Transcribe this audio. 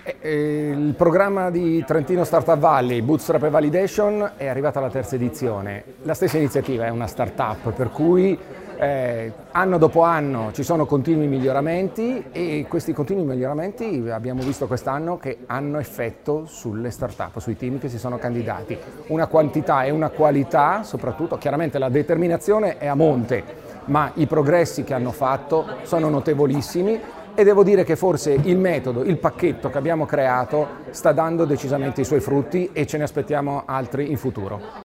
Il programma di Trentino Startup Valley, Bootstrap e Validation, è arrivata alla terza edizione. La stessa iniziativa è una startup, per cui anno dopo anno ci sono continui miglioramenti e questi continui miglioramenti abbiamo visto quest'anno che hanno effetto sulle startup, sui team che si sono candidati. Una quantità e una qualità, soprattutto, chiaramente la determinazione è a monte, ma i progressi che hanno fatto sono notevolissimi. E devo dire che forse il metodo, il pacchetto che abbiamo creato sta dando decisamente i suoi frutti e ce ne aspettiamo altri in futuro.